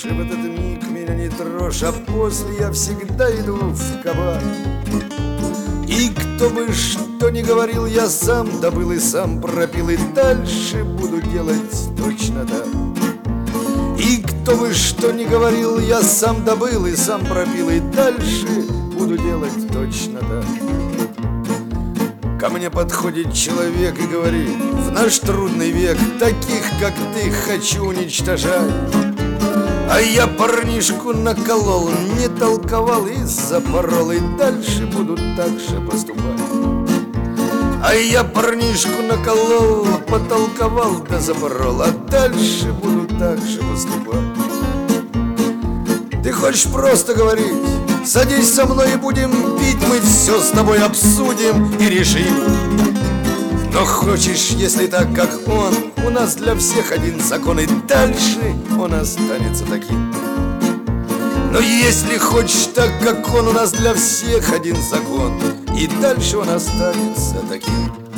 дальше в этот миг меня не трожь, а после я всегда иду в кабак. И кто бы что ни говорил, я сам добыл и сам пропил, и дальше буду делать точно так. И кто бы что ни говорил, я сам добыл и сам пропил, и дальше буду делать точно так. Ко мне подходит человек и говорит: в наш трудный век таких, как ты, хочу уничтожать. А я парнишку наколол, не толковал и запорол, и дальше буду так же поступать. А я парнишку наколол, потолковал да запорол, а дальше буду так же поступать. Ты хочешь просто говорить? Садись со мной и будем пить, мы все с тобой обсудим и решим. Но хочешь, если так, как он, у нас для всех один закон, и дальше он останется таким. Но если хочешь так, как он, у нас для всех один закон, и дальше он останется таким.